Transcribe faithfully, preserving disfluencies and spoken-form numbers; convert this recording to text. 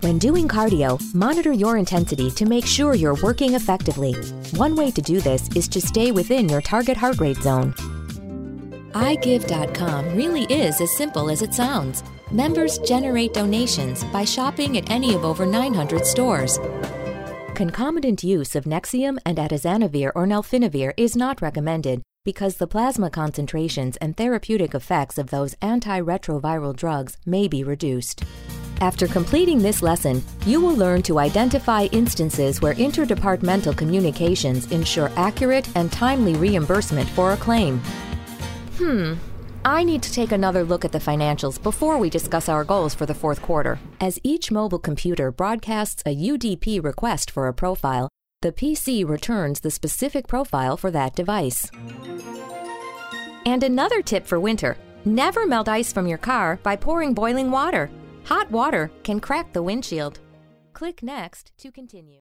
When doing cardio, monitor your intensity to make sure you're working effectively. One way to do this is to stay within your target heart rate zone. i give dot com really is as simple as it sounds. Members generate donations by shopping at any of over nine hundred stores. Concomitant use of Nexium and atazanavir or nalfinavir is not recommended because the plasma concentrations and therapeutic effects of those antiretroviral drugs may be reduced. After completing this lesson, you will learn to identify instances where interdepartmental communications ensure accurate and timely reimbursement for a claim. Hmm, I need to take another look at the financials before we discuss our goals for the fourth quarter. As each mobile computer broadcasts a U D P request for a profile, the P C returns the specific profile for that device. And another tip for winter, never melt ice from your car by pouring boiling water. Hot water can crack the windshield. Click Next to continue.